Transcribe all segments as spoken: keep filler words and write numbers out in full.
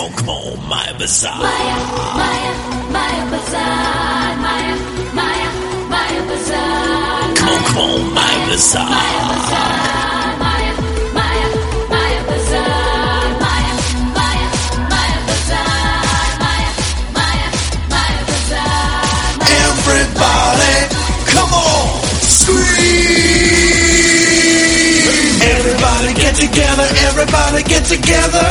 on, come on, Maya Bazaar. Maya, Maya, Maya Bazaar. Maya, Maya, Maya Bazaar. Come on, come on, Maya Bazaar. Maya Bazaar. Maya, Maya, Maya Bazaar. Maya, Maya, Maya Bazaar. Maya, Maya, Maya Bazaar. Everybody, come on, scream! Everybody get together, everybody get together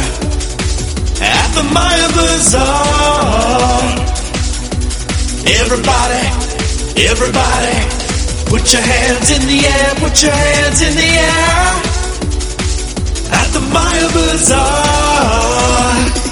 at the Maya Bazaar. Everybody, everybody, put your hands in the air, put your hands in the air at the Maya Bazaar.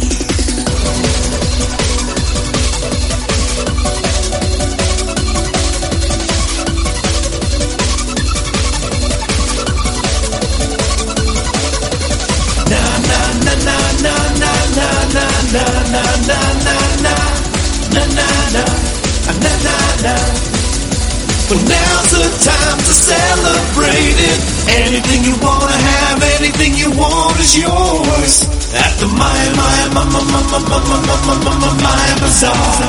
Na na na na na na na na na na na. But now's the time to celebrate it. Anything you wanna have, anything you want is yours at the Maya Maya Mama Mama Mama Mama Mama Maya Bazaar.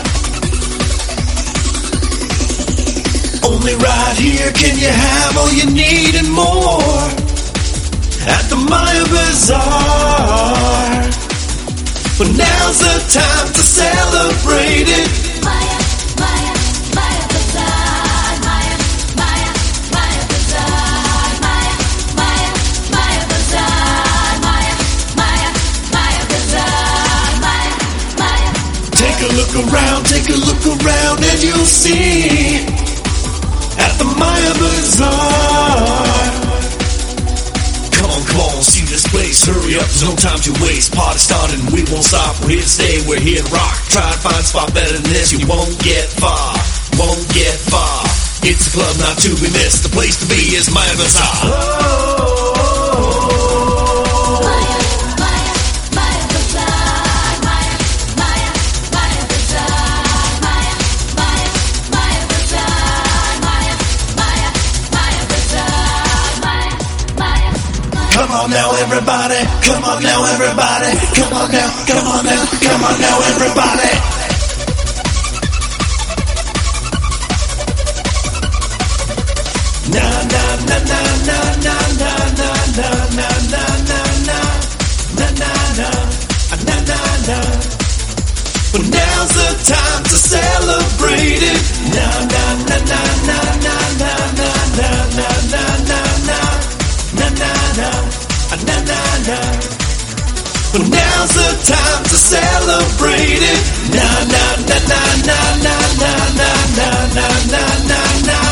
Only right here can you have all you need and more at the Maya Bazaar. But now's the time to celebrate it. Maya, Maya, Maya Bazaar. Maya, Maya, Maya Bazaar. Maya, Maya, Maya Bazaar. Maya, Maya, Maya Bazaar. Maya, Maya. Take a look around, take a look around and you'll see at the Maya Bazaar. Come on, come on, see this place. Hurry up, there's no time to waste. Party started and we won't stop. We're here to stay, we're here to rock. Try to find a spot better than this. You won't get far, won't get far. It's a club not to be missed. The place to be is Maya Bazaar. Maya, Maya, Maya Bazaar. Maya, Maya, Maya Bazaar. Maya, Maya, Maya Bazaar. Maya, Maya, Maya Bazaar. Maya, Maya, Maya. Come on now, everybody. Come on now, everybody. Come on now, come on now, come on now, everybody. Na na na na na na na na na na na na na na na na na na. But now's the time to celebrate it. Na na na na na na na na na na na na na na na na na na. But now's the time to celebrate it. Na na na na na na na na na na na na.